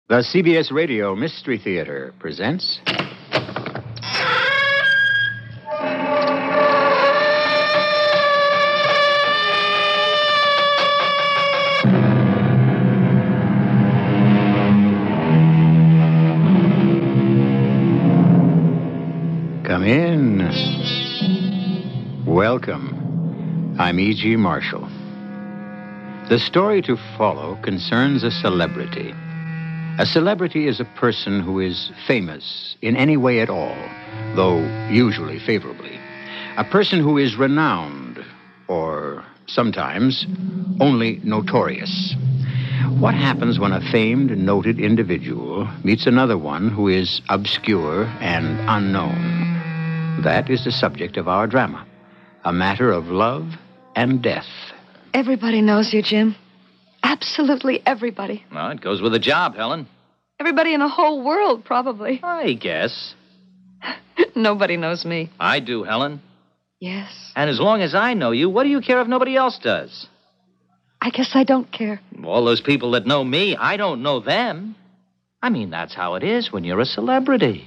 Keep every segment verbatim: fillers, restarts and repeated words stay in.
The C B S Radio Mystery Theater presents... Come in. Welcome. I'm E G. Marshall. The story to follow concerns a celebrity. A celebrity is a person who is famous in any way at all, though usually favorably. A person who is renowned, or sometimes only notorious. What happens when a famed, noted individual meets another one who is obscure and unknown? That is the subject of our drama, a matter of love and death. Everybody knows you, Jim. Absolutely everybody. Well, it goes with the job, Helen. Everybody in the whole world, probably. I guess. Nobody knows me. I do, Helen. Yes. And as long as I know you, what do you care if nobody else does? I guess I don't care. All those people that know me, I don't know them. I mean, that's how it is when you're a celebrity.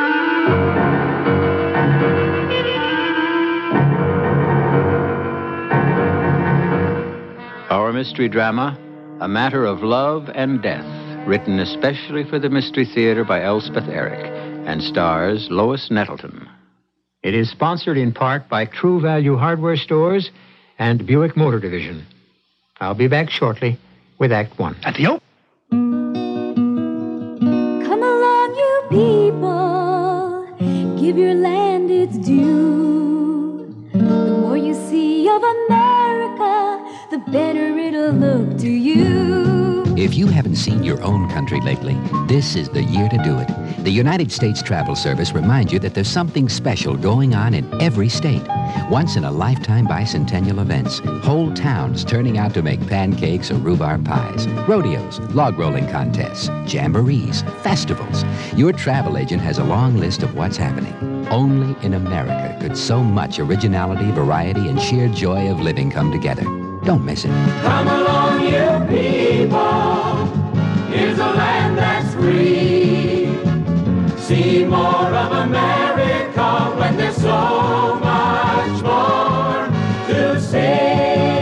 Our mystery drama, A Matter of Love and Death, written especially for the Mystery Theater by Elspeth Eric, and stars Lois Nettleton. It is sponsored in part by True Value Hardware Stores and Buick Motor Division. I'll be back shortly with Act One. At the open. Come along, you people, give your land its due. The more you see of America, the better it'll look to you. If you haven't seen your own country lately, this is the year to do it. The United States Travel Service reminds you that there's something special going on in every state. Once-in-a-lifetime bicentennial events, whole towns turning out to make pancakes or rhubarb pies, rodeos, log rolling contests, jamborees, festivals. Your travel agent has a long list of what's happening. Only in America could so much originality, variety, and sheer joy of living come together. Don't miss it. Come along, you people. Here's a land that's free. See more of America when there's so much more to see.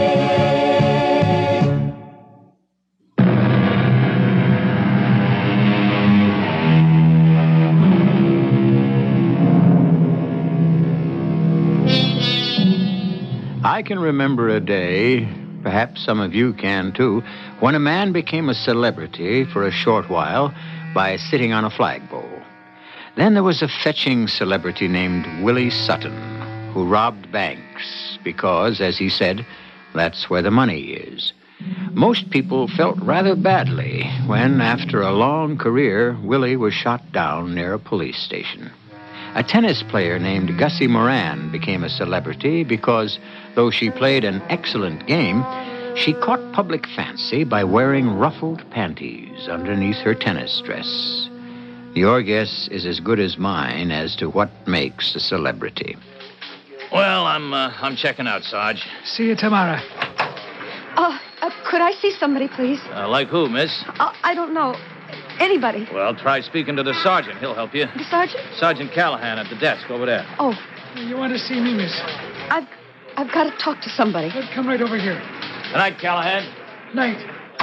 I can remember a day, perhaps some of you can too, when a man became a celebrity for a short while by sitting on a flagpole. Then there was a fetching celebrity named Willie Sutton, who robbed banks because, as he said, that's where the money is. Most people felt rather badly when, after a long career, Willie was shot down near a police station. A tennis player named Gussie Moran became a celebrity because, though she played an excellent game, she caught public fancy by wearing ruffled panties underneath her tennis dress. Your guess is as good as mine as to what makes a celebrity. Well, I'm uh, I'm checking out, Sarge. See you tomorrow. Oh, uh, could I see somebody, please? Uh, like who, miss? Uh, I don't know. Anybody. Well, try speaking to the sergeant. He'll help you. The sergeant? Sergeant Callahan at the desk over there. Oh, You want to see me, miss? I've I've got to talk to somebody. Well, come right over here. Good night, Callahan. Night.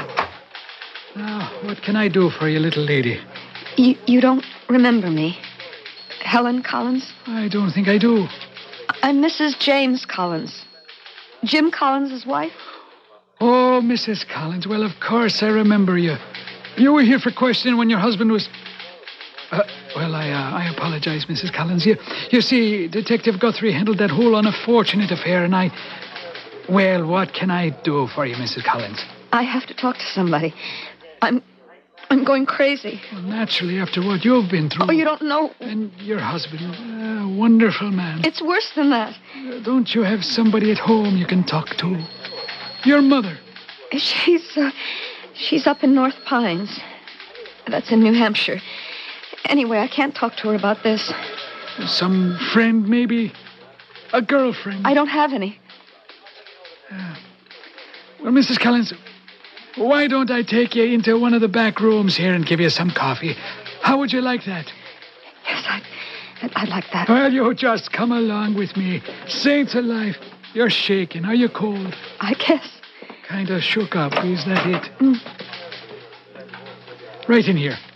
Now, what can I do for you, little lady? You you don't remember me? Helen Collins? I don't think I do. I'm Missus James Collins. Jim Collins' wife? Oh, Missus Collins. Well, of course I remember you. You were here for questioning when your husband was... Uh, well, I uh, I apologize, Missus Collins. You, you see, Detective Guthrie handled that whole unfortunate affair, and I... Well, what can I do for you, Missus Collins? I have to talk to somebody. I'm... I'm going crazy. Well, naturally, after what you've been through. Oh, you don't know. And your husband, a wonderful man. It's worse than that. Uh, don't you have somebody at home you can talk to? Your mother. She's, uh, she's up in North Pines. That's in New Hampshire. Anyway, I can't talk to her about this. Some friend, maybe? A girlfriend? I don't have any. Uh, well, Missus Collins, Why don't I take you into one of the back rooms here and give you some coffee? How would you like that? Yes, I'd, I'd, I'd like that. Well, you just come along with me. Saints alive. You're shaking. Are you cold? I guess. Kind of shook up. Is that it? Mm. Right in here.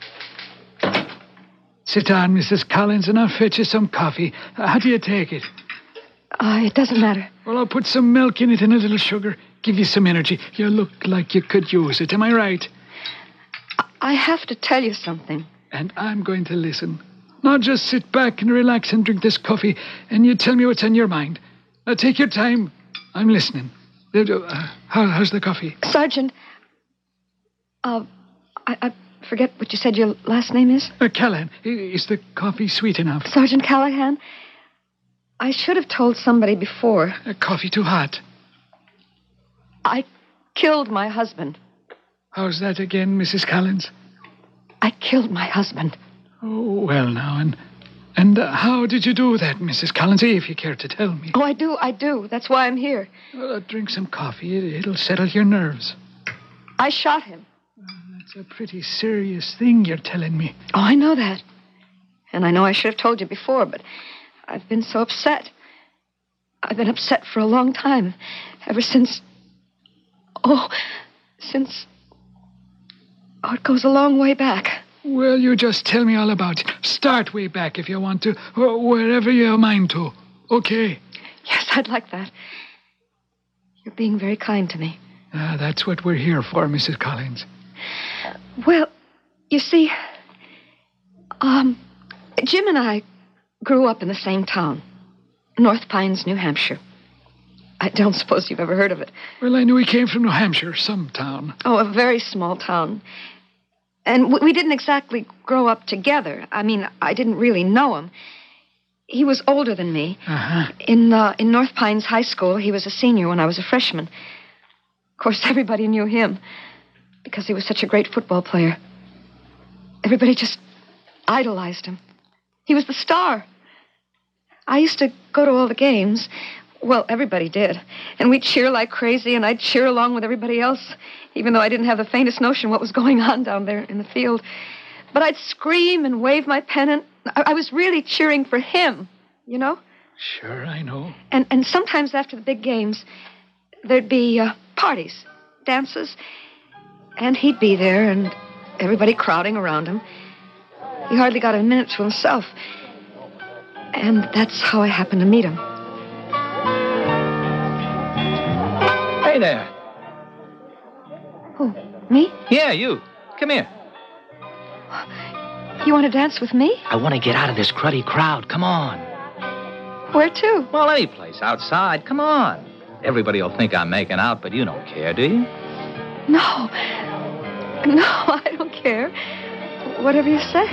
Sit down, Missus Collins, and I'll fetch you some coffee. Uh, how do you take it? Uh, it doesn't matter. Well, I'll put some milk in it and a little sugar. Give you some energy. You look like you could use it. Am I right? I, I have to tell you something. And I'm going to listen. Now just sit back and relax and drink this coffee, and you tell me what's on your mind. Now take your time. I'm listening. Uh, how, how's the coffee? Sergeant, uh, I, I forget what you said your last name is. Uh, Callahan, is the coffee sweet enough? Sergeant Callahan, I should have told somebody before. Uh, coffee too hot. I killed my husband. How's that again, Missus Collins? I killed my husband. Oh, well now, and and uh, how did you do that, Missus Collins, if you care to tell me? Oh, I do, I do. That's why I'm here. Well, uh, drink some coffee. It, it'll settle your nerves. I shot him. Uh, that's a pretty serious thing you're telling me. Oh, I know that. And I know I should have told you before, but I've been so upset. I've been upset for a long time. Ever since... Oh, since... Oh, it goes a long way back. Well, you just tell me all about it. Start way back if you want to, or wherever you're mind to. Okay? Yes, I'd like that. You're being very kind to me. Ah, that's what we're here for, Missus Collins. Well, you see, um, Jim and I grew up in the same town, North Pines, New Hampshire. I don't suppose you've ever heard of it. Well, I knew he came from New Hampshire, some town. Oh, a very small town. And we didn't exactly grow up together. I mean, I didn't really know him. He was older than me. Uh-huh. In uh, in North Pines High School, he was a senior when I was a freshman. Of course, everybody knew him because he was such a great football player. Everybody just idolized him. He was the star. I used to go to all the games. Well, everybody did. And we'd cheer like crazy, and I'd cheer along with everybody else, even though I didn't have the faintest notion what was going on down there in the field. But I'd scream and wave my pennant. I, I was really cheering for him, you know? Sure, I know. And and sometimes after the big games, there'd be uh, parties, dances, and he'd be there, and everybody crowding around him. He hardly got a minute to himself. And that's how I happened to meet him. Hey there. Who, me? Yeah, you. Come here. You want to dance with me? I want to get out of this cruddy crowd. Come on. Where to? Well, any place. Outside. Come on. Everybody will think I'm making out, but you don't care, do you? No. No, I don't care. Whatever you say.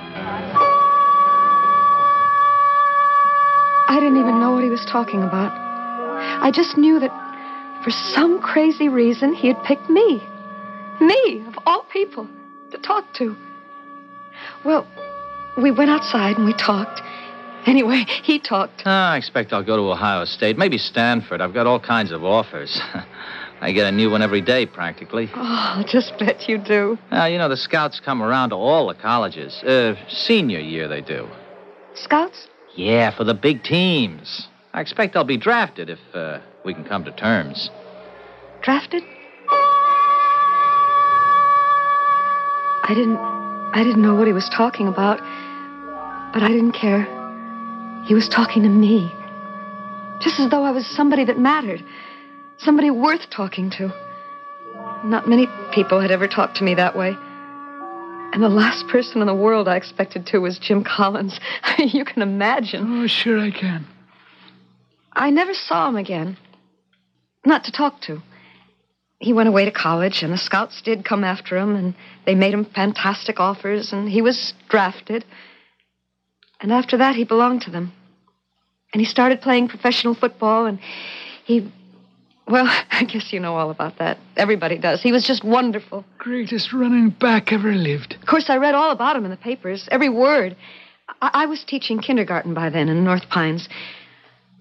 I didn't even know what he was talking about. I just knew that for some crazy reason he had picked me. Me, of all people, to talk to. Well, we went outside and we talked. Anyway, he talked. Ah, I expect I'll go to Ohio State, maybe Stanford. I've got all kinds of offers. I get a new one every day, practically. Oh, I'll just bet you do. Ah, you know, the scouts come around to all the colleges. Uh, senior year they do. Scouts? Yeah, for the big teams. I expect I'll be drafted if uh, we can come to terms. Drafted? I didn't... I didn't know what he was talking about, but I didn't care. He was talking to me. Just as though I was somebody that mattered. Somebody worth talking to. Not many people had ever talked to me that way. And the last person in the world I expected to was Jim Collins. You can imagine. Oh, sure I can. I never saw him again. Not to talk to. He went away to college, and the scouts did come after him, and they made him fantastic offers, and he was drafted. And after that, he belonged to them. And he started playing professional football, and he... Well, I guess you know all about that. Everybody does. He was just wonderful. Greatest running back ever lived. Of course, I read all about him in the papers, every word. I, I was teaching kindergarten by then in North Pines.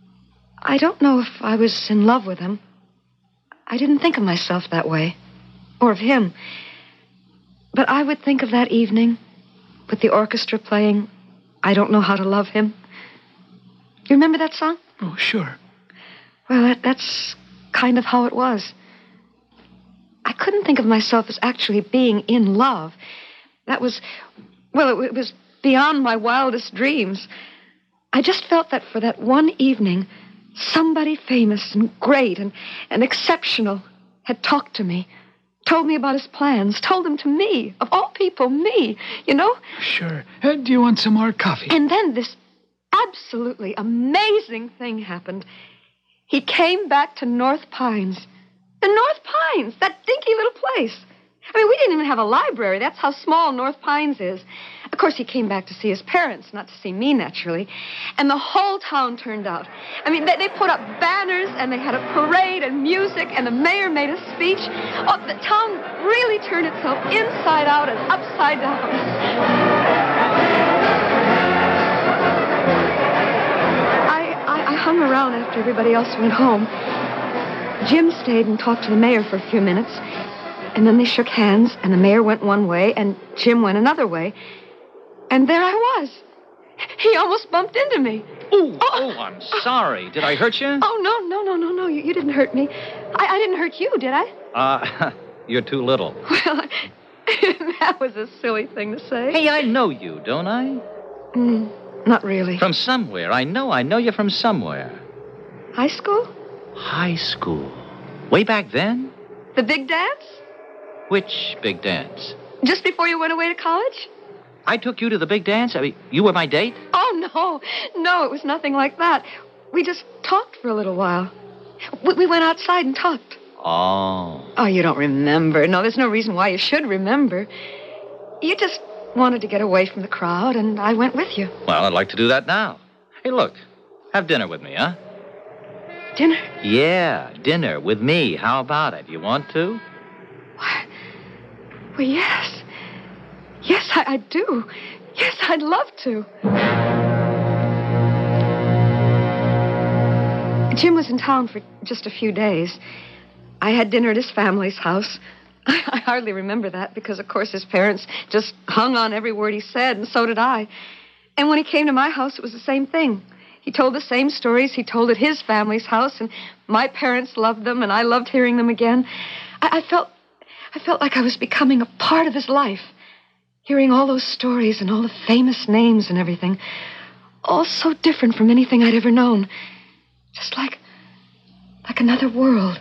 I don't know if I was in love with him. I didn't think of myself that way. or of him. But I would think of that evening with the orchestra playing I Don't Know How to Love Him. You remember that song? Oh, sure. Well, that, that's kind of how it was. I couldn't think of myself as actually being in love. That was, well, it, it was beyond my wildest dreams. I just felt that for that one evening, somebody famous and great and, and exceptional had talked to me, told me about his plans, told them to me, of all people, me, you know? Sure. Uh, do you want some more coffee? And then this absolutely amazing thing happened. He came back to North Pines. The North Pines, that dinky little place. I mean, we didn't even have a library. That's how small North Pines is. Of course, he came back to see his parents, not to see me, naturally. And the whole town turned out. I mean, they, they put up banners, and they had a parade and music, and the mayor made a speech. Oh, the town really turned itself inside out and upside down. I, I, I hung around after everybody else went home. Jim stayed and talked to the mayor for a few minutes. And then they shook hands, and the mayor went one way, and Jim went another way. And there I was. He almost bumped into me. Ooh, oh, oh, I'm sorry. Did I hurt you? Oh, no, no, no, no, no. You, you didn't hurt me. I, I didn't hurt you, did I? Uh, you're too little. Well, that was a silly thing to say. Hey, I know you, don't I? Mm, not really. From somewhere. I know, I know you from somewhere. High school? High school. Way back then? The big dance? Which big dance? Just before you went away to college? I took you to the big dance? I mean, you were my date? Oh, no. No, it was nothing like that. We just talked for a little while. We, we went outside and talked. Oh. Oh, you don't remember. No, there's no reason why you should remember. You just wanted to get away from the crowd, and I went with you. Well, I'd like to do that now. Hey, look. Have dinner with me, huh? Dinner? Yeah, dinner with me. How about it? You want to? Why? Well, yes. Yes, I, I do. Yes, I'd love to. Jim was in town for just a few days. I had dinner at his family's house. I, I hardly remember that because, of course, his parents just hung on every word he said, and so did I. And when he came to my house, it was the same thing. He told the same stories he told at his family's house, and my parents loved them, and I loved hearing them again. I, I felt... I felt like I was becoming a part of his life, hearing all those stories and all the famous names and everything, all so different from anything I'd ever known, just like, like another world.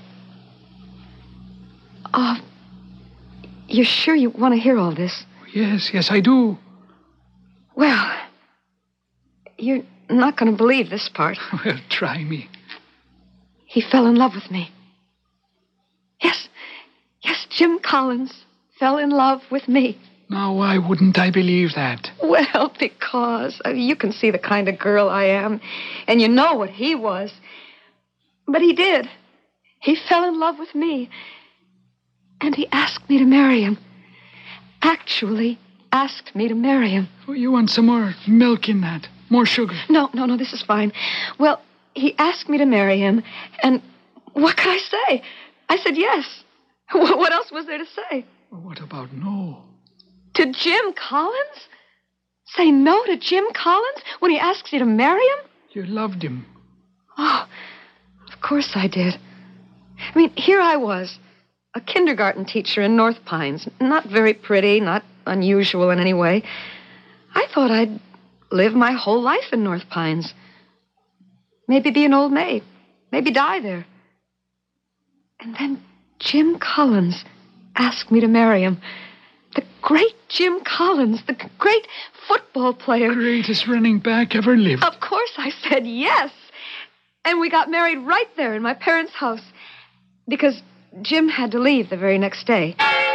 Oh, you're sure you want to hear all this? Yes, yes, I do. Well, you're not going to believe this part. Well, try me. He fell in love with me. Yes. Yes, Jim Collins fell in love with me. Now, why wouldn't I believe that? Well, because uh, you can see the kind of girl I am, and you know what he was. But he did. He fell in love with me, and he asked me to marry him. Actually asked me to marry him. Oh, you want some more milk in that? More sugar? No, no, no, this is fine. Well, he asked me to marry him, and what could I say? I said yes. What else was there to say? What about no? To Jim Collins? Say no to Jim Collins when he asks you to marry him? You loved him. Oh, of course I did. I mean, here I was, a kindergarten teacher in North Pines. Not very pretty, not unusual in any way. I thought I'd live my whole life in North Pines. Maybe be an old maid. Maybe die there. And then Jim Collins asked me to marry him. The great Jim Collins, the great football player. Greatest running back ever lived. Of course I said yes. And we got married right there in my parents' house. Because Jim had to leave the very next day.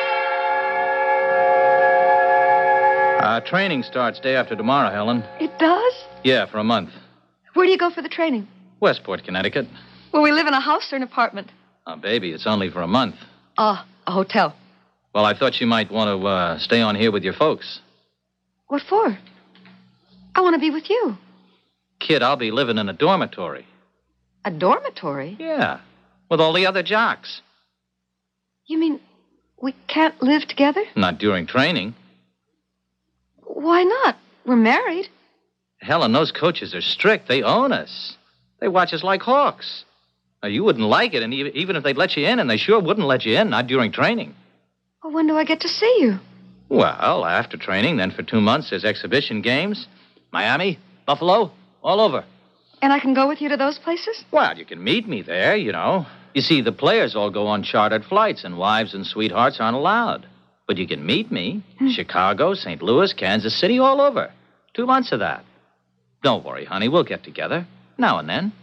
Uh, training starts day after tomorrow, Helen. It does? Yeah, for a month. Where do you go for the training? Westport, Connecticut. Will we live in a house or an apartment? Oh, baby, it's only for a month. Oh, a hotel. Well, I thought you might want to uh, stay on here with your folks. What for? I want to be with you. Kid, I'll be living in a dormitory. A dormitory? Yeah, with all the other jocks. You mean We can't live together? Not during training. Why not? We're married. Helen, those coaches are strict. They own us. They watch us like hawks. Now, you wouldn't like it, and even even if they'd let you in, and they sure wouldn't let you in, not during training. Well, when do I get to see you? Well, after training, then for two months, there's exhibition games. Miami, Buffalo, all over. And I can go with you to those places? Well, you can meet me there, you know. You see, the players all go on chartered flights, and wives and sweethearts aren't allowed. But you can meet me. Hmm. Chicago, Saint Louis, Kansas City, all over. Two months of that. Don't worry, honey. We'll get together. Now and then.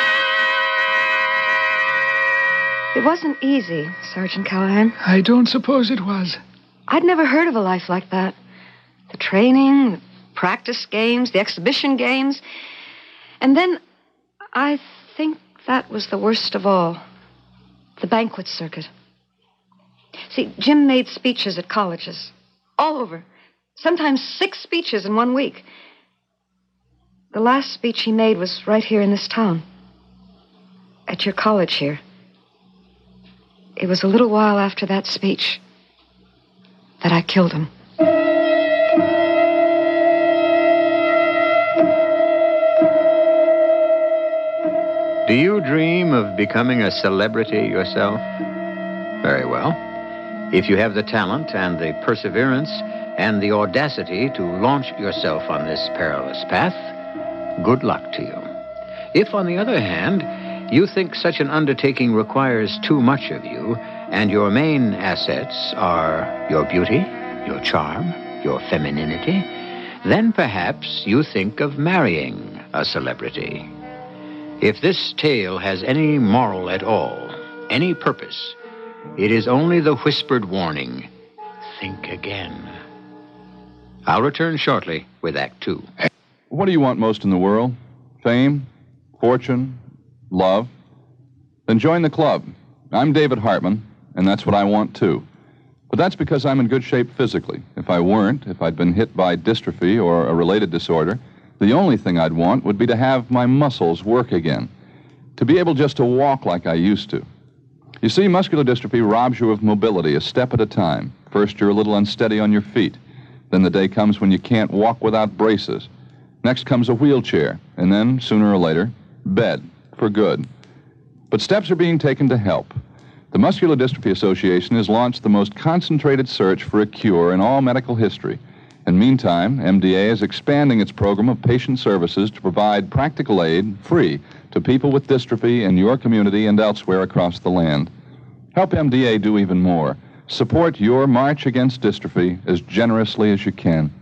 It wasn't easy, Sergeant Callahan. I don't suppose it was. I'd never heard of a life like that. The training, the practice games, the exhibition games. And then I think that was the worst of all. The banquet circuit. See, Jim made speeches at colleges. All over. Sometimes six speeches in one week. The last speech he made was right here in this town. At your college here. It was a little while after that speech that I killed him. Do you dream of becoming a celebrity yourself? Very well. If you have the talent and the perseverance and the audacity to launch yourself on this perilous path, good luck to you. If, on the other hand, you think such an undertaking requires too much of you, and your main assets are your beauty, your charm, your femininity, then perhaps you think of marrying a celebrity. If this tale has any moral at all, any purpose, it is only the whispered warning, think again. I'll return shortly with Act Two. What do you want most in the world? Fame? Fortune? Love? Then join the club. I'm David Hartman, and that's what I want, too. But that's because I'm in good shape physically. If I weren't, if I'd been hit by dystrophy or a related disorder, the only thing I'd want would be to have my muscles work again, to be able just to walk like I used to. You see, muscular dystrophy robs you of mobility a step at a time. First, you're a little unsteady on your feet. Then the day comes when you can't walk without braces. Next comes a wheelchair, and then, sooner or later, bed, for good. But steps are being taken to help. The Muscular Dystrophy Association has launched the most concentrated search for a cure in all medical history. And meantime, M D A is expanding its program of patient services to provide practical aid, free, to people with dystrophy in your community and elsewhere across the land. Help M D A do even more. Support your march against dystrophy as generously as you can.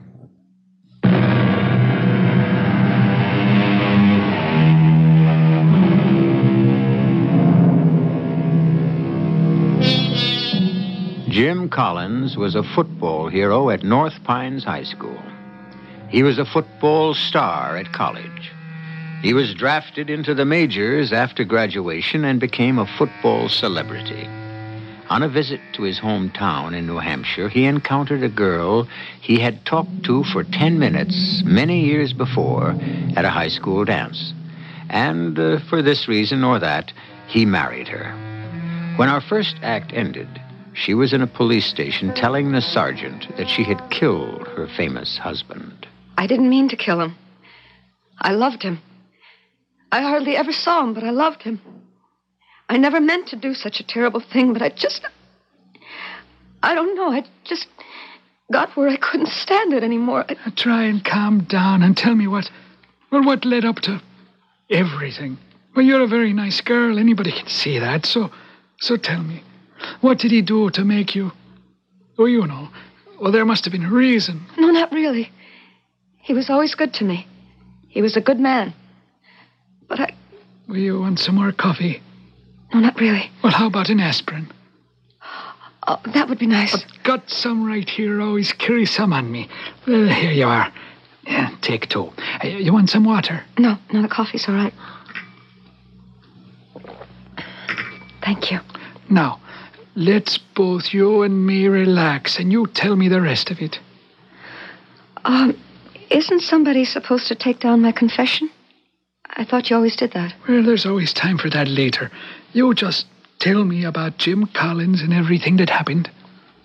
Jim Collins was a football hero at North Pines High School. He was a football star at college. He was drafted into the majors after graduation and became a football celebrity. On a visit to his hometown in New Hampshire, he encountered a girl he had talked to for ten minutes many years before at a high school dance. And uh, for this reason or that, he married her. When our first act ended, she was in a police station telling the sergeant that she had killed her famous husband. I didn't mean to kill him. I loved him. I hardly ever saw him, but I loved him. I never meant to do such a terrible thing, but I just... I don't know. I just got where I couldn't stand it anymore. I... Now try and calm down and tell me what... Well, what led up to everything. Well, you're a very nice girl. Anybody can see that. So, so tell me. What did he do to make you... Oh, you know. Well, there must have been a reason. No, not really. He was always good to me. He was a good man. But I... Will you want some more coffee? No, not really. Well, how about an aspirin? Oh, that would be nice. I've got some right here. Always carry some on me. Well, here you are. Yeah, take two. Uh, You want some water? No, no, the coffee's all right. Thank you. Now, let's both you and me relax, and you tell me the rest of it. Um, isn't somebody supposed to take down my confession? I thought you always did that. Well, there's always time for that later. You just tell me about Jim Collins and everything that happened.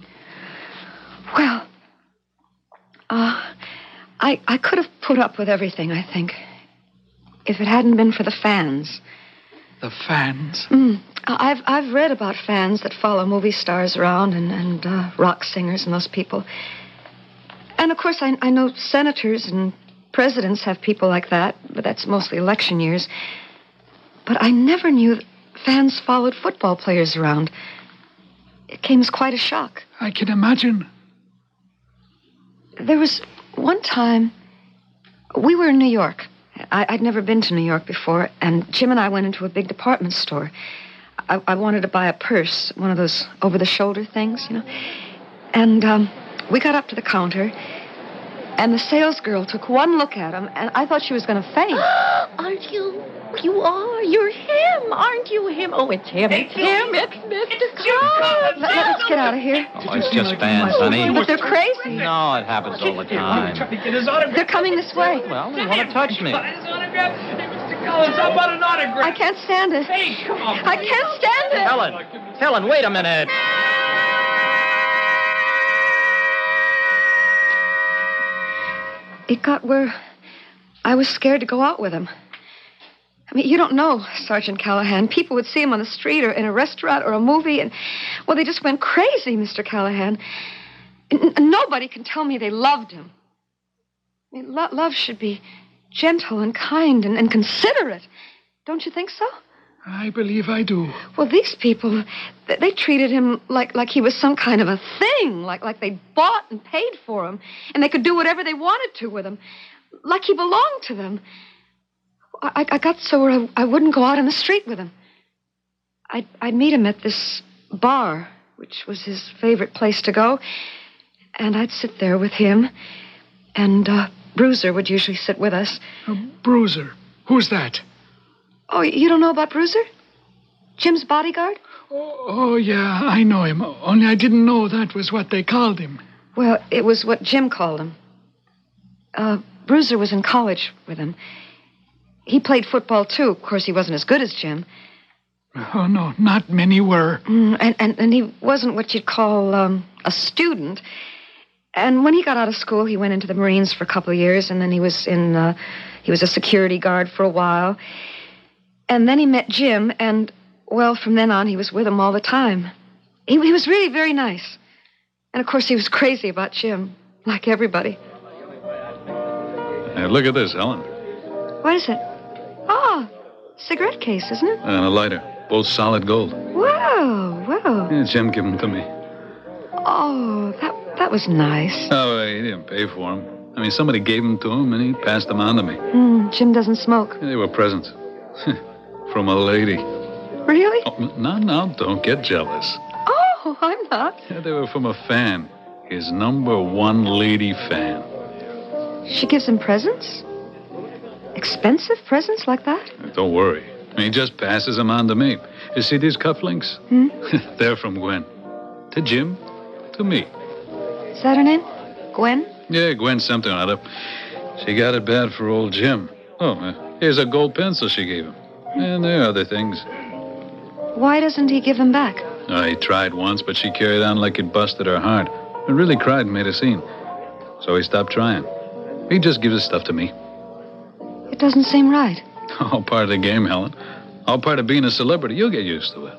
Well, uh, I, I could have put up with everything, I think, if it hadn't been for the fans. The fans? Mm. I've I've read about fans that follow movie stars around and, and uh, rock singers and those people. And, of course, I, I know senators and presidents have people like that, but that's mostly election years. But I never knew that fans followed football players around. It came as quite a shock. I can imagine. There was one time, we were in New York. I, I'd never been to New York before, and Jim and I went into a big department store. I, I wanted to buy a purse, one of those over-the-shoulder things, you know. And um, we got up to the counter, and the salesgirl took one look at him, and I thought she was going to faint. Aren't you? You are. You're him. Aren't you him? Oh, it's him. It's him. It's Mister Collins. Let, let us get out of here. Oh, it's just fans, honey. But they're crazy. No, it happens all the time. They're coming this way. Well, they want to touch me. Collins, how about an autograph? I can't stand it. Hey, come on. I can't stand it. Helen, Helen, wait a minute. It got where I was scared to go out with him. I mean, you don't know Sergeant Callahan. People would see him on the street or in a restaurant or a movie, and, well, they just went crazy, Mister Callahan. N- nobody can tell me they loved him. I mean, lo- love should be gentle and kind and, and considerate. Don't you think so? I believe I do. Well, these people, they, they treated him like, like he was some kind of a thing, like, like they bought and paid for him, and they could do whatever they wanted to with him, like he belonged to them. I, I got so where I, I wouldn't go out in the street with him. I'd, I'd meet him at this bar, which was his favorite place to go, and I'd sit there with him, and uh, Bruiser would usually sit with us. Uh, Bruiser? Who's that? Oh, you don't know about Bruiser? Jim's bodyguard? Oh, oh, yeah, I know him. Only I didn't know that was what they called him. Well, it was what Jim called him. Uh, Bruiser was in college with him. He played football, too. Of course, he wasn't as good as Jim. Oh, no, not many were. Mm, and, and, and he wasn't what you'd call um, a student. And when he got out of school, he went into the Marines for a couple of years, and then he was in, uh, he was a security guard for a while. And then he met Jim, and, well, from then on, he was with him all the time. He, he was really very nice. And, of course, he was crazy about Jim, like everybody. Hey, look at this, Helen. What is it? Oh, cigarette case, isn't it? And a lighter. Both solid gold. Whoa, whoa. Yeah, Jim gave them to me. Oh, that that was nice. Oh, he didn't pay for them. I mean, somebody gave them to him, and he passed them on to me. Mm, Jim doesn't smoke. Yeah, they were presents. From a lady. Really? Oh, no, no, don't get jealous. Oh, I'm not. Yeah, they were from a fan. His number one lady fan. She gives him presents? Expensive presents like that? Don't worry. He just passes them on to me. You see these cufflinks? Hmm? They're from Gwen. To Jim, to me. Is that her name? Gwen? Yeah, Gwen something or other. She got it bad for old Jim. Oh, uh, here's a gold pencil she gave him. And there are other things. Why doesn't he give them back? Oh, he tried once, but she carried on like it busted her heart. And really cried and made a scene. So he stopped trying. He just gives his stuff to me. It doesn't seem right. All part of the game, Helen. All part of being a celebrity. You'll get used to it.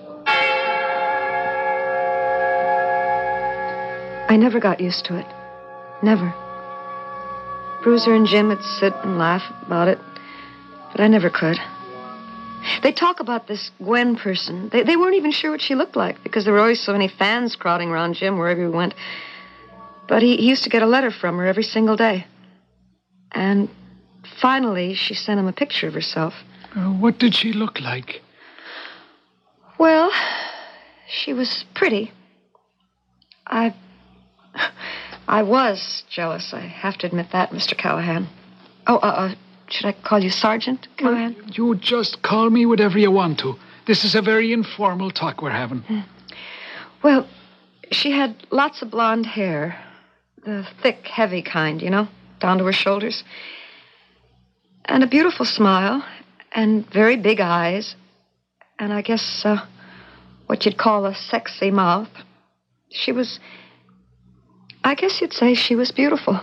I never got used to it. Never. Bruiser and Jim would sit and laugh about it, but I never could. They talk about this Gwen person. They, they weren't even sure what she looked like because there were always so many fans crowding around Jim wherever he went. But he, he used to get a letter from her every single day. And finally, she sent him a picture of herself. Uh, what did she look like? Well, she was pretty. I... I was jealous. I have to admit that, Mister Callahan. Oh, uh, uh should I call you Sergeant Callahan? Well, you just call me whatever you want to. This is a very informal talk we're having. Hmm. Well, she had lots of blonde hair. The thick, heavy kind, you know, down to her shoulders. And a beautiful smile. And very big eyes. And I guess uh, what you'd call a sexy mouth. She was... I guess you'd say she was beautiful.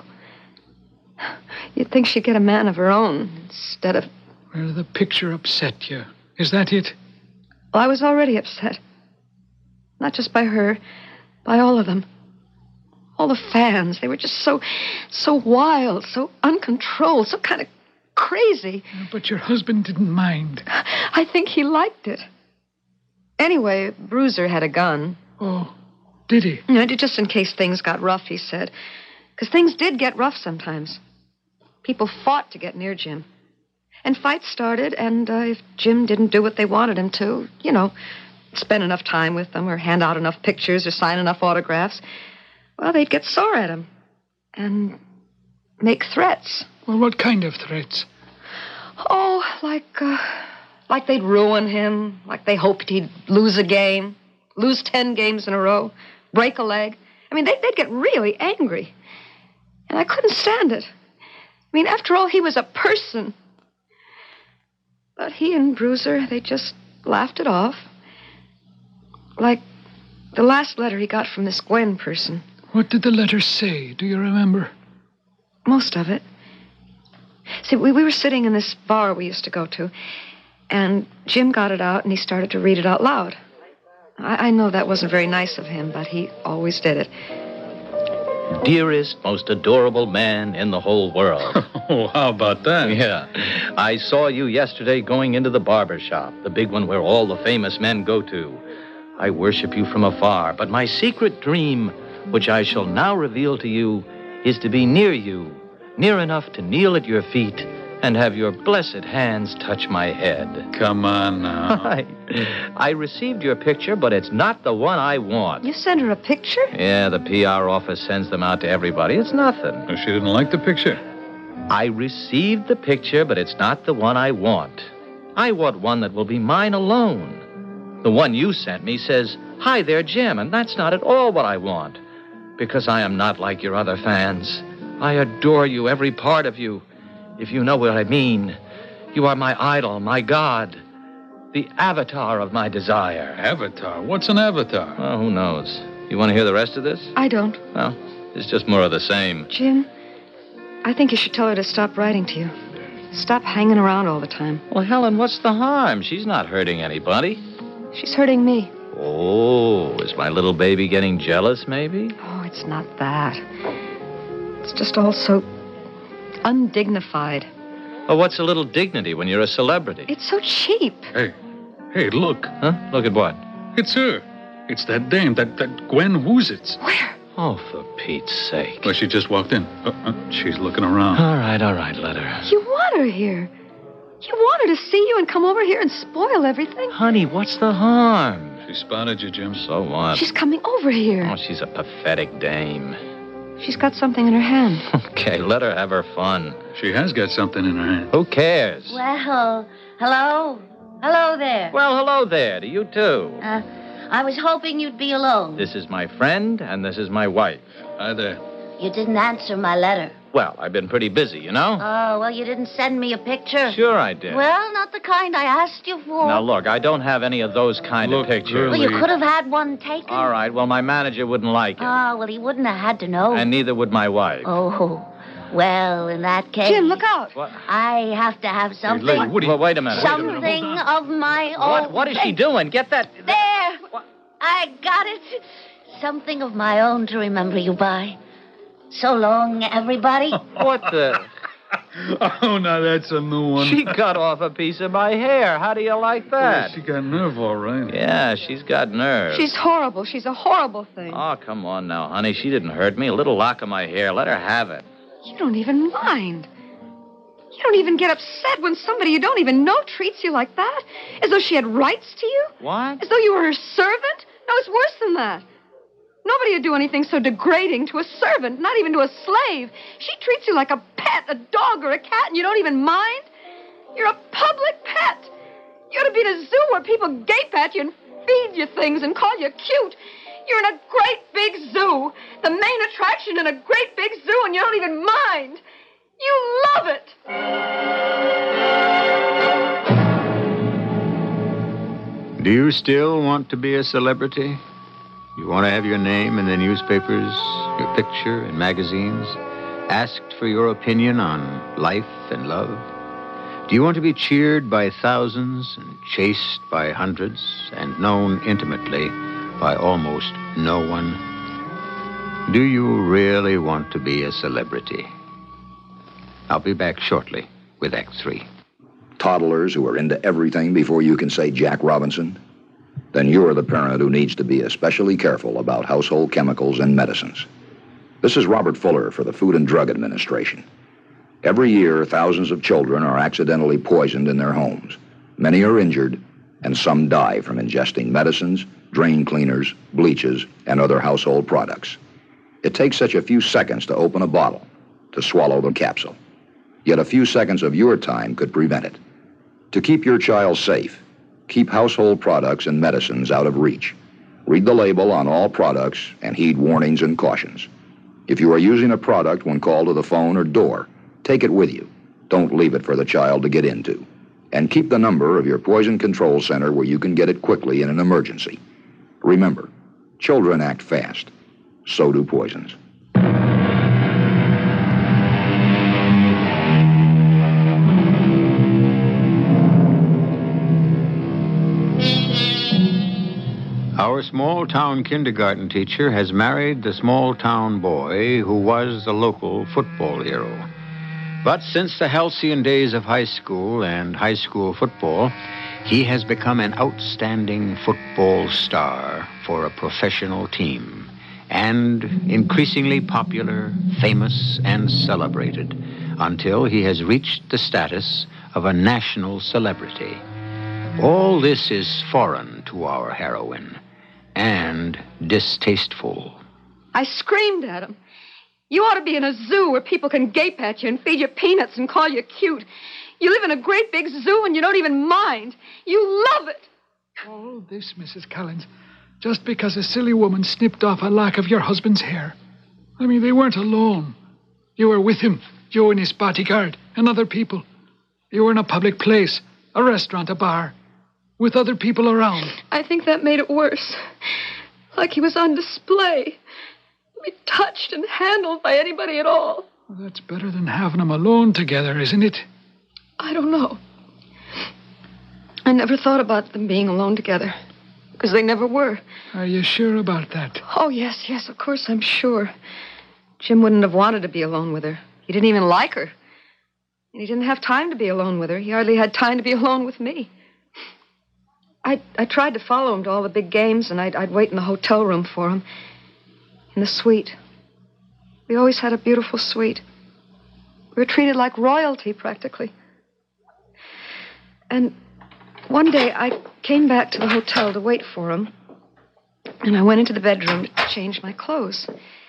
You'd think she'd get a man of her own instead of... Well, the picture upset you. Is that it? Well, I was already upset. Not just by her, by all of them. All the fans. They were just so, so wild, so uncontrolled, so kind of crazy. But your husband didn't mind. I think he liked it. Anyway, Bruiser had a gun. Oh, did he? You know, just in case things got rough, he said. Because things did get rough sometimes. People fought to get near Jim. And fights started, and uh, if Jim didn't do what they wanted him to, you know, spend enough time with them or hand out enough pictures or sign enough autographs, well, they'd get sore at him and make threats. Well, what kind of threats? Oh, like, uh, like they'd ruin him, like they hoped he'd lose a game, lose ten games in a row, break a leg. I mean, they, they'd get really angry. And I couldn't stand it. I mean, after all, he was a person. But he and Bruiser, they just laughed it off. Like the last letter he got from this Gwen person. What did the letter say? Do you remember? Most of it. See, we, we were sitting in this bar we used to go to, and Jim got it out and he started to read it out loud. I, I know that wasn't very nice of him, but he always did it. Dearest, most adorable man in the whole world. Oh, how about that? Yeah. I saw you yesterday going into the barber shop, the big one where all the famous men go to. I worship you from afar, but my secret dream, which I shall now reveal to you, is to be near you, near enough to kneel at your feet and have your blessed hands touch my head. Come on now. I, I received your picture, but it's not the one I want. You sent her a picture? Yeah, the P R office sends them out to everybody. It's nothing. Oh, she didn't like the picture? I received the picture, but it's not the one I want. I want one that will be mine alone. The one you sent me says, "Hi there, Jim," and that's not at all what I want. Because I am not like your other fans. I adore you, every part of you. If you know what I mean, you are my idol, my god, the avatar of my desire. Avatar? What's an avatar? Well, who knows? You want to hear the rest of this? I don't. Well, it's just more of the same. Jim, I think you should tell her to stop writing to you. Stop hanging around all the time. Well, Helen, what's the harm? She's not hurting anybody. She's hurting me. Oh, is my little baby getting jealous, maybe? Oh, it's not that. It's just all so undignified. Oh, what's a little dignity when you're a celebrity? It's so cheap. Hey, hey, look. Huh? Look at what? It's her. It's that dame, that, that Gwen Woozitz. Where? Oh, for Pete's sake. Well, she just walked in. Uh, uh, she's looking around. All right, all right, let her. You want her here. You want her to see you and come over here and spoil everything? Honey, what's the harm? She spotted you, Jim. So what? She's coming over here. Oh, she's a pathetic dame. She's got something in her hand. Okay, let her have her fun. She has got something in her hand. Who cares? Well, hello? Hello there. Well, hello there to you, too. Uh, I was hoping you'd be alone. This is my friend, and this is my wife. Hi there. You didn't answer my letter. Well, I've been pretty busy, you know? Oh, well, you didn't send me a picture. Sure I did. Well, not the kind I asked you for. Now, look, I don't have any of those kind Look, of pictures. girlie. Well, you could have had one taken. All right, well, my manager wouldn't like it. Oh, well, he wouldn't have had to know. And neither would my wife. Oh, well, in that case... Jim, look out. What? I have to have something... lady, what are you- Well, wait a minute. Something of my own... What, what is she doing? Get that... There! What? I got it. Something of my own to remember you by. So long, everybody. What the... Oh, now that's a new one. She cut off a piece of my hair. How do you like Well, that? she got nerve, all right. Yeah, she's got nerve. She's horrible. She's a horrible thing. Oh, come on now, honey. She didn't hurt me. A little lock of my hair. Let her have it. You don't even mind. You don't even get upset when somebody you don't even know treats you like that. As though she had rights to you. What? As though you were her servant. No, it's worse than that. Nobody would do anything so degrading to a servant, not even to a slave. She treats you like a pet, a dog or a cat, and you don't even mind. You're a public pet. You ought to be in a zoo where people gape at you and feed you things and call you cute. You're in a great big zoo, the main attraction in a great big zoo, and you don't even mind. You love it. Do you still want to be a celebrity? You want to have your name in the newspapers, your picture in magazines, asked for your opinion on life and love? Do you want to be cheered by thousands and chased by hundreds and known intimately by almost no one? Do you really want to be a celebrity? I'll be back shortly with Act Three. Toddlers who are into everything before you can say Jack Robinson? Then you're the parent who needs to be especially careful about household chemicals and medicines. This is Robert Fuller for the Food and Drug Administration. Every year, thousands of children are accidentally poisoned in their homes. Many are injured, and some die from ingesting medicines, drain cleaners, bleaches, and other household products. It takes such a few seconds to open a bottle, to swallow the capsule. Yet a few seconds of your time could prevent it. To keep your child safe, keep household products and medicines out of reach. Read the label on all products and heed warnings and cautions. If you are using a product when called to the phone or door, take it with you. Don't leave it for the child to get into. And keep the number of your poison control center where you can get it quickly in an emergency. Remember, children act fast. So do poisons. Our small-town kindergarten teacher has married the small-town boy who was the local football hero. But since the halcyon days of high school and high school football, he has become an outstanding football star for a professional team, and increasingly popular, famous, and celebrated, until he has reached the status of a national celebrity. All this is foreign to our heroine, and distasteful. I screamed at him. You ought to be in a zoo where people can gape at you and feed you peanuts and call you cute. You live in a great big zoo and you don't even mind. You love it. All this, Missus Collins, just because a silly woman snipped off a lock of your husband's hair. I mean, they weren't alone. You were with him, you and his bodyguard, and other people. You were in a public place, a restaurant, a bar, with other people around. I think that made it worse. Like he was on display. Be touched and handled by anybody at all. Well, that's better than having them alone together, isn't it? I don't know. I never thought about them being alone together, because they never were. Are you sure about that? Oh, yes, yes, of course I'm sure. Jim wouldn't have wanted to be alone with her. He didn't even like her. And he didn't have time to be alone with her. He hardly had time to be alone with me. I I tried to follow him to all the big games, and I'd, I'd wait in the hotel room for him. In the suite. We always had a beautiful suite. We were treated like royalty, practically. And one day I came back to the hotel to wait for him, and I went into the bedroom to change my clothes.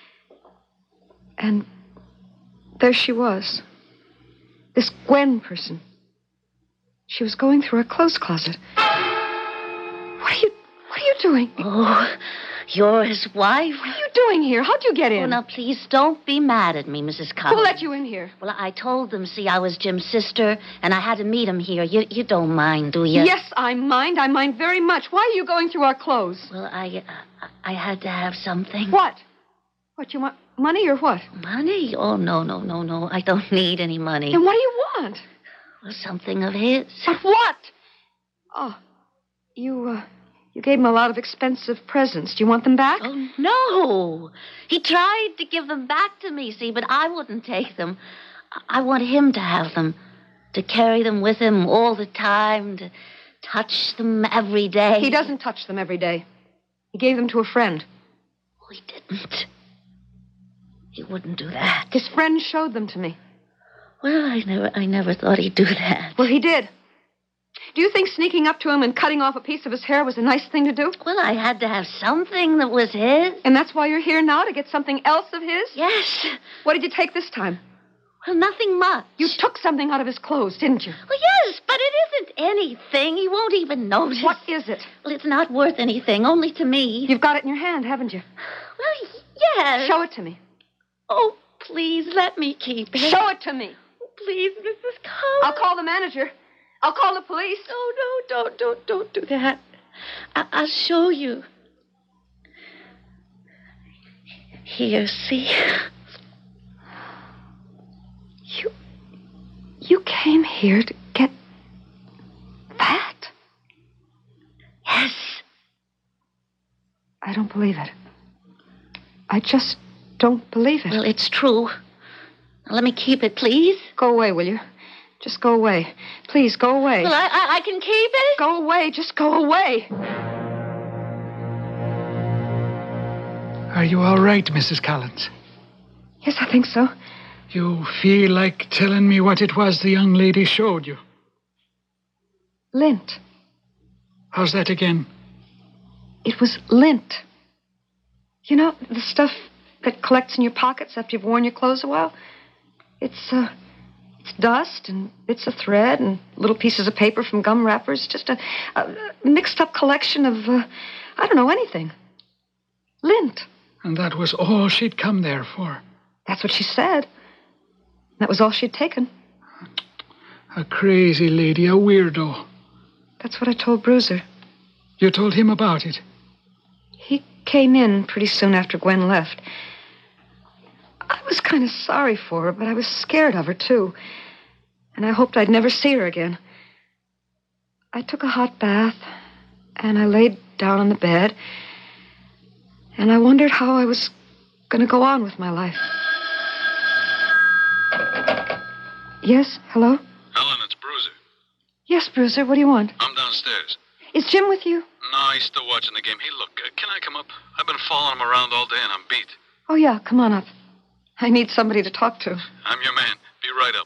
And there she was. This Gwen person. She was going through her clothes closet. What are you, what are you doing? Oh, you're his wife? What are you doing here? How'd you get in? Oh, now, please, don't be mad at me, Missus Collins. Who let you in here? Well, I told them, see, I was Jim's sister, and I had to meet him here. You you don't mind, do you? Yes, I mind. I mind very much. Why are you going through our clothes? Well, I, uh, I had to have something. What? What, you want money or what? Money? Oh, no, no, no, no. I don't need any money. Then what do you want? Well, something of his. But what? Oh, you, uh... You gave him a lot of expensive presents. Do you want them back? Oh, no. He tried to give them back to me, see, but I wouldn't take them. I want him to have them, to carry them with him all the time, to touch them every day. He doesn't touch them every day. He gave them to a friend. Oh, he didn't. He wouldn't do that. His friend showed them to me. Well, I never, I never thought he'd do that. Well, he did. Do you think sneaking up to him and cutting off a piece of his hair was a nice thing to do? Well, I had to have something that was his. And that's why you're here now, to get something else of his? Yes. What did you take this time? Well, nothing much. You took something out of his clothes, didn't you? Well, yes, but it isn't anything. He won't even notice. What is it? Well, it's not worth anything, only to me. You've got it in your hand, haven't you? Well, yes. Show it to me. Oh, please, let me keep it. Show it to me. Oh, please, Missus Collins. I'll call the manager. I'll call the police. Oh, no, don't, don't, don't do that. I- I'll show you. Here, see? You. You came here to get. that? Yes. I don't believe it. I just don't believe it. Well, it's true. Now, let me keep it, please. Go away, will you? Just go away. Please, go away. Well, I, I, I can keep it. Go away. Just go away. Are you all right, Missus Collins? Yes, I think so. You feel like telling me what it was the young lady showed you? Lint. How's that again? It was lint. You know, the stuff that collects in your pockets after you've worn your clothes a while? It's, uh, it's dust and bits of thread and little pieces of paper from gum wrappers. Just a, a mixed-up collection of, uh, I don't know, anything. Lint. And that was all she'd come there for? That's what she said. That was all she'd taken. A crazy lady, a weirdo. That's what I told Bruiser. You told him about it? He came in pretty soon after Gwen left. I was kind of sorry for her, but I was scared of her, too. And I hoped I'd never see her again. I took a hot bath, and I laid down on the bed, and I wondered how I was going to go on with my life. Yes, hello? Helen, it's Bruiser. Yes, Bruiser, what do you want? I'm downstairs. Is Jim with you? No, he's still watching the game. Hey, look, uh, can I come up? I've been following him around all day, and I'm beat. Oh, yeah, come on up. I need somebody to talk to. I'm your man. Be right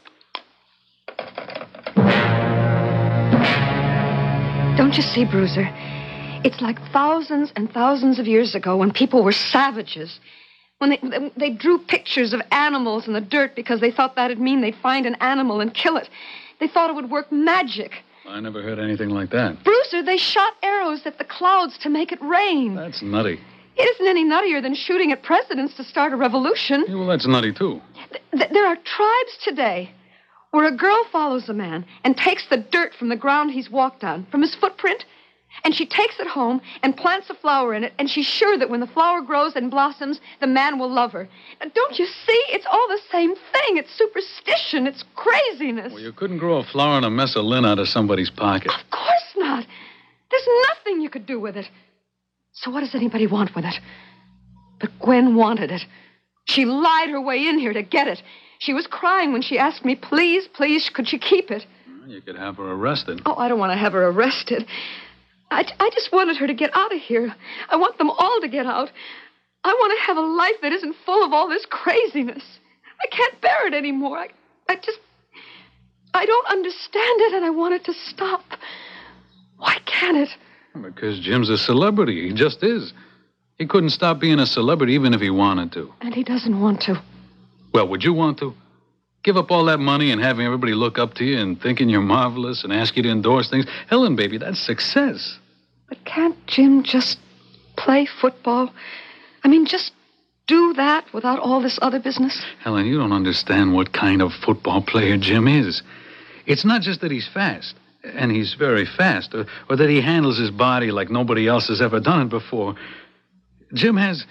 up. Don't you see, Bruiser? It's like thousands and thousands of years ago when people were savages. When they, they drew pictures of animals in the dirt because they thought that'd mean they'd find an animal and kill it. They thought it would work magic. I never heard anything like that. Bruiser, they shot arrows at the clouds to make it rain. That's nutty. It isn't any nuttier than shooting at presidents to start a revolution. Yeah, well, that's nutty, too. Th- there are tribes today where a girl follows a man and takes the dirt from the ground he's walked on, from his footprint, and she takes it home and plants a flower in it, and she's sure that when the flower grows and blossoms, the man will love her. Now, don't you see? It's all the same thing. It's superstition. It's craziness. Well, you couldn't grow a flower and a mess of lint out of somebody's pocket. Of course not. There's nothing you could do with it. So what does anybody want with it? But Gwen wanted it. She lied her way in here to get it. She was crying when she asked me, please, please, could she keep it? Well, you could have her arrested. Oh, I don't want to have her arrested. I, I just wanted her to get out of here. I want them all to get out. I want to have a life that isn't full of all this craziness. I can't bear it anymore. I, I just... I don't understand it, and I want it to stop. Why can't it? Because Jim's a celebrity. He just is. He couldn't stop being a celebrity even if he wanted to. And he doesn't want to. Well, would you want to? Give up all that money and having everybody look up to you and thinking you're marvelous and ask you to endorse things? Helen, baby, that's success. But can't Jim just play football? I mean, just do that without all this other business? Helen, you don't understand what kind of football player Jim is. It's not just that he's fast, and he's very fast, or, or that he handles his body like nobody else has ever done it before. Jim has,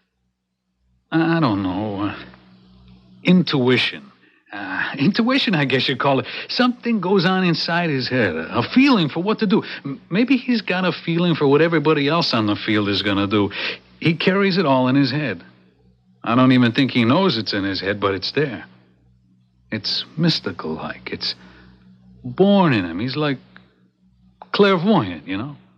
I don't know, uh, intuition. Uh, intuition, I guess you'd call it. Something goes on inside his head, a, a feeling for what to do. M- maybe he's got a feeling for what everybody else on the field is going to do. He carries it all in his head. I don't even think he knows it's in his head, but it's there. It's mystical-like. It's born in him. He's like clairvoyant, you know?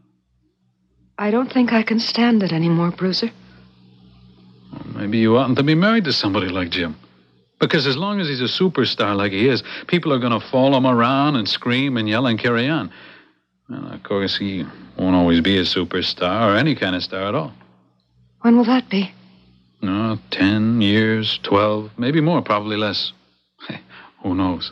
I don't think I can stand it anymore, Bruiser. Well, maybe you oughtn't to be married to somebody like Jim. Because as long as he's a superstar like he is, people are going to follow him around and scream and yell and carry on. Well, of course, he won't always be a superstar or any kind of star at all. When will that be? No, ten years, twelve, maybe more, probably less. Who knows?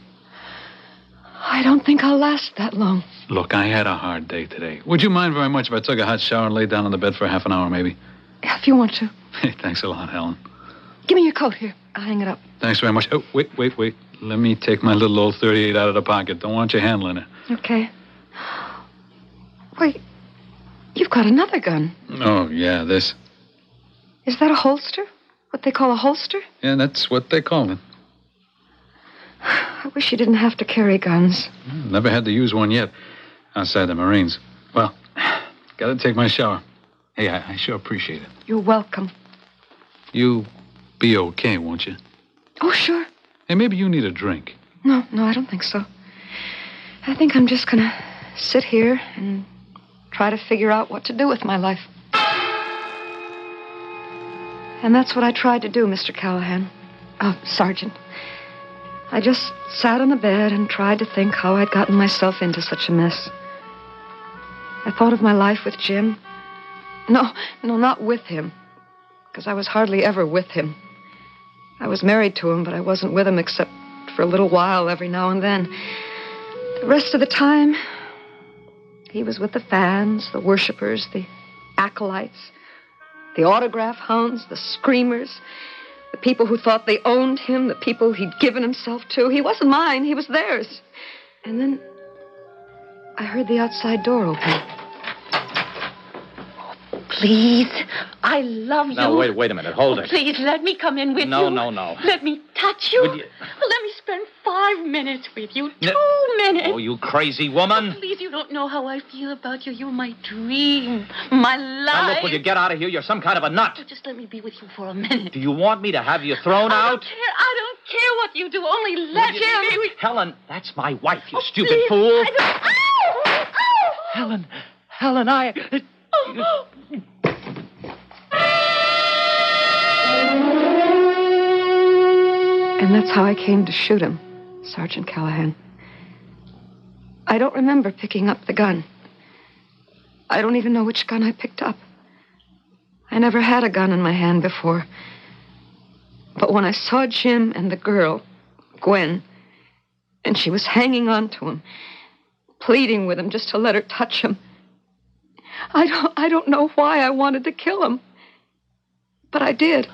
I don't think I'll last that long. Look, I had a hard day today. Would you mind very much if I took a hot shower and laid down on the bed for half an hour, maybe? If you want to. Hey, thanks a lot, Helen. Give me your coat here. I'll hang it up. Thanks very much. Oh, wait, wait, wait. Let me take my little old thirty-eight out of the pocket. Don't want you handling it. Okay. Wait, you've got another gun. Oh, yeah, this. Is that a holster? What they call a holster? Yeah, that's what they call it. I wish you didn't have to carry guns. Never had to use one yet, outside the Marines. Well, gotta take my shower. Hey, I, I sure appreciate it. You're welcome. You be okay, won't you? Oh, sure. Hey, maybe you need a drink. No, no, I don't think so. I think I'm just gonna sit here and try to figure out what to do with my life. And that's what I tried to do, Mister Callahan. Oh, Sergeant. I just sat on the bed and tried to think how I'd gotten myself into such a mess. I thought of my life with Jim. No, no, not with him. Because I was hardly ever with him. I was married to him, but I wasn't with him except for a little while every now and then. The rest of the time, he was with the fans, the worshipers, the acolytes, the autograph hounds, the screamers, the people who thought they owned him, the people he'd given himself to. He wasn't mine, he was theirs. And then I heard the outside door open. Please, I love you. Now, wait, wait a minute. Hold it. Please, let me come in with No, you. no, no. Let me touch you. Would you- Let me spend five minutes with you. Two No- minutes. Oh, you crazy woman. Oh, please, you don't know how I feel about you. You're my dream, my life. Now, look, will you get out of here? You're some kind of a nut. Oh, just let me be with you for a minute. Do you want me to have you thrown I out? don't care. I don't care what you do. Only let Will me you- be with Helen, that's my wife, you Oh, stupid please, fool. I don't... Ow! Ow! Helen, Helen, I... Oh. And that's how I came to shoot him, Sergeant Callahan. I don't remember picking up the gun. I don't even know which gun I picked up. I never had a gun in my hand before. But when I saw Jim and the girl, Gwen, and she was hanging on to him, pleading with him just to let her touch him, I don't, I don't know why I wanted to kill him. But I did.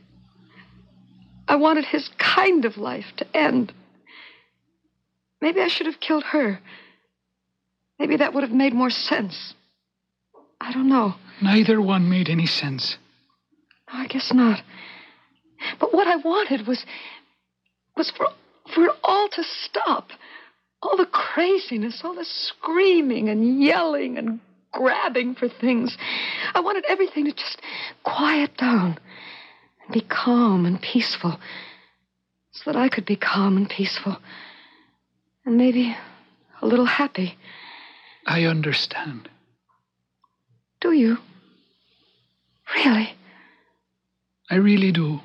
I wanted his kind of life to end. Maybe I should have killed her. Maybe that would have made more sense. I don't know. Neither one made any sense. No, I guess not. But what I wanted was... was for, for it all to stop. All the craziness, all the screaming and yelling and grabbing for things. I wanted everything to just quiet down and be calm and peaceful so that I could be calm and peaceful and maybe a little happy. I understand. Do you? Really? I really do.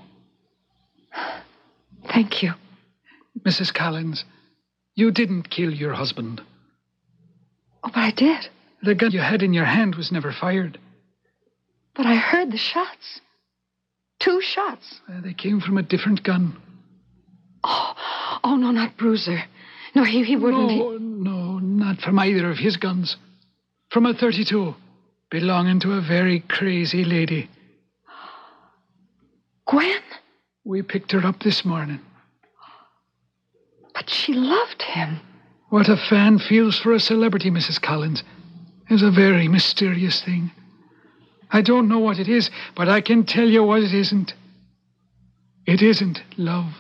Thank you. Missus Collins, you didn't kill your husband. Oh, but I did. The gun you had in your hand was never fired. But I heard the shots. Two shots. Uh, they came from a different gun. Oh, oh no, not Bruiser. No, he, he wouldn't. No, no, not from either of his guns. From a thirty-two, belonging to a very crazy lady. Gwen? We picked her up this morning. But she loved him. What a fan feels for a celebrity, Missus Collins, is a very mysterious thing. I don't know what it is, but I can tell you what it isn't. It isn't love.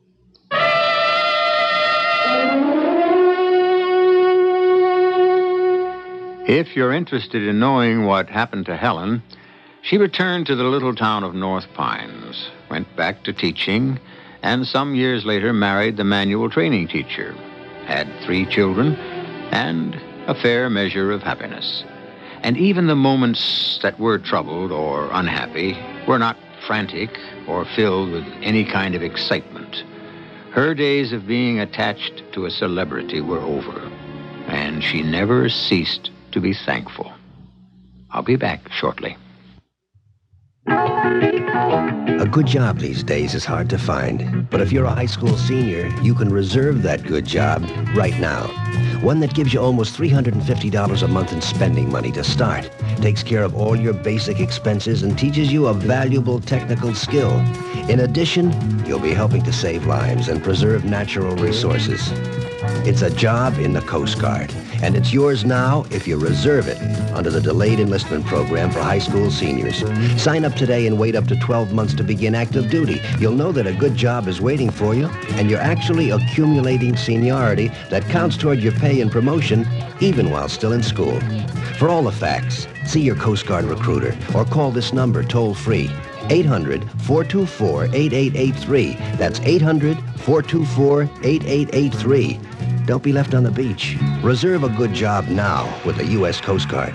If you're interested in knowing what happened to Helen, she returned to the little town of North Pines, went back to teaching, and some years later married the manual training teacher, had three children, and a fair measure of happiness. And even the moments that were troubled or unhappy were not frantic or filled with any kind of excitement. Her days of being attached to a celebrity were over, and she never ceased to be thankful. I'll be back shortly. A good job these days is hard to find, but if you're a high school senior, you can reserve that good job right now. One that gives you almost three hundred fifty dollars a month in spending money to start, takes care of all your basic expenses, and teaches you a valuable technical skill. In addition, you'll be helping to save lives and preserve natural resources. It's a job in the Coast Guard. And it's yours now if you reserve it under the Delayed Enlistment Program for high school seniors. Sign up today and wait up to twelve months to begin active duty. You'll know that a good job is waiting for you, and you're actually accumulating seniority that counts toward your pay and promotion even while still in school. For all the facts, see your Coast Guard recruiter or call this number toll-free, eight hundred, four two four, eight eight eight three. That's eight hundred, four two four, eight eight eight three. Don't be left on the beach. Reserve a good job now with the U S Coast Guard.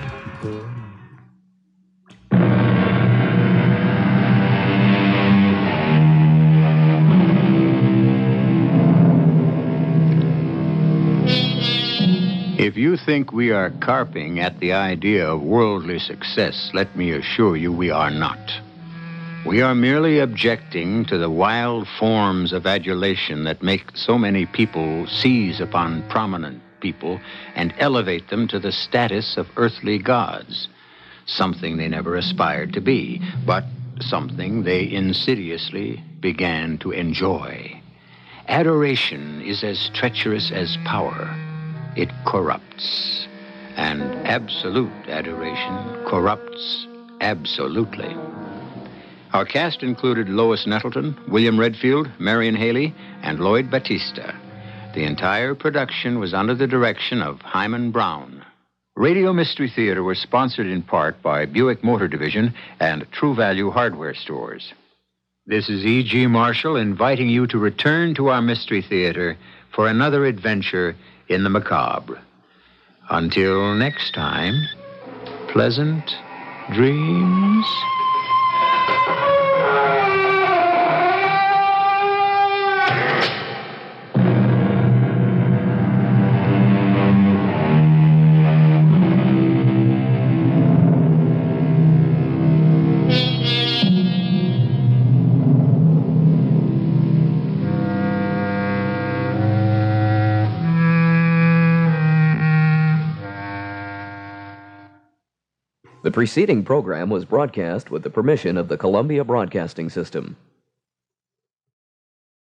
If you think we are carping at the idea of worldly success, let me assure you we are not. We are merely objecting to the wild forms of adulation that make so many people seize upon prominent people and elevate them to the status of earthly gods, something they never aspired to be, but something they insidiously began to enjoy. Adoration is as treacherous as power. It corrupts, and absolute adoration corrupts absolutely. Our cast included Lois Nettleton, William Redfield, Marion Haley, and Lloyd Battista. The entire production was under the direction of Hyman Brown. Radio Mystery Theater was sponsored in part by Buick Motor Division and True Value Hardware Stores. This is E G. Marshall inviting you to return to our Mystery Theater for another adventure in the macabre. Until next time, pleasant dreams. The preceding program was broadcast with the permission of the Columbia Broadcasting System.